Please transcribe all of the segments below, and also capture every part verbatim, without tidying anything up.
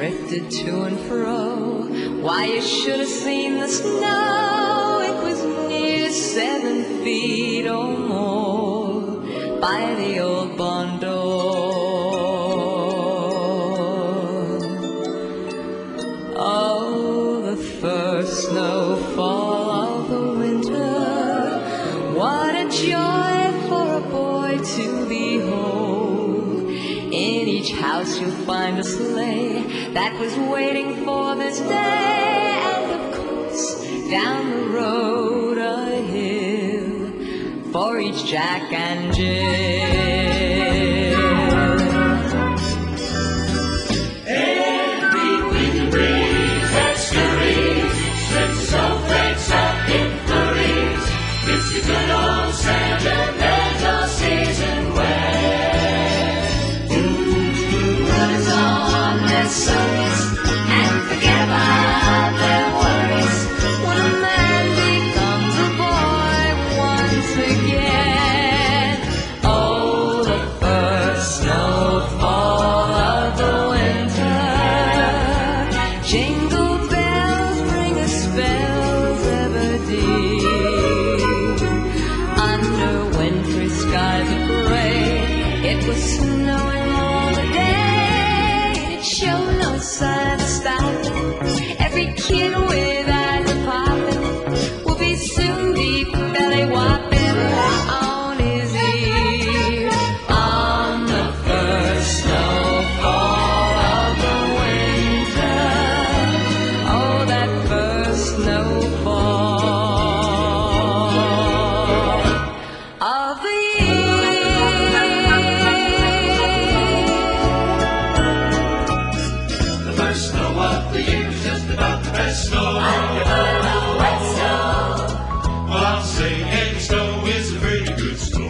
drifted to and fro. Why, you should have seen the snow. It was near seven feet or more by the old barn door. Oh, the first snowfall of the winter, what a joy for a boy to behold. In each house you'll find a sleigh that was waiting for this day. And of course, down the road a hill for each Jack and Jill. Every wind breeze that scurries sends snowflakes up in flurries. It's the good old sentimental season when put us on their socks and forget about their worries. When a man becomes a boy once again. Oh, the first snowfall of the winter. Jingle bells ring a spells ever deep. Under wintry skies of gray, it was snowing all the day. It showed no sign of stopping. Every kid with eyes popping will be soon be belly whopping on his ear. On the first snowfall of the winter. Oh, that first snowfall of the The first snow of the year's just about the best snow. Well, I'll say any snow is a pretty good snow.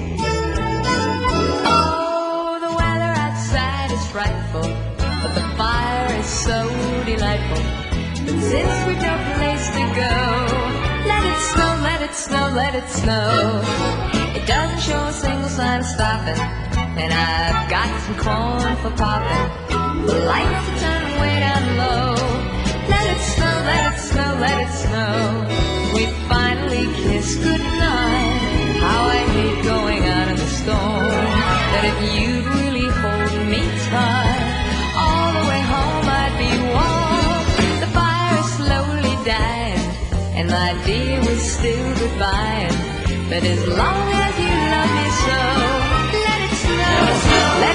Oh, the weather outside is frightful, but the fire is so delightful. But since we've no place to go, let it snow, let it snow, let it snow. It doesn't show a single sign of stopping, and I've got some corn for popping. The lights are turning way down low. Let it snow, let it snow, let it snow. We finally kiss goodnight. How I hate going out in the storm. That if you'd really hold me tight, all the way home I'd be warm. The fire is slowly dying, and my dear was still goodbye. But as long as you love me so, let it snow, let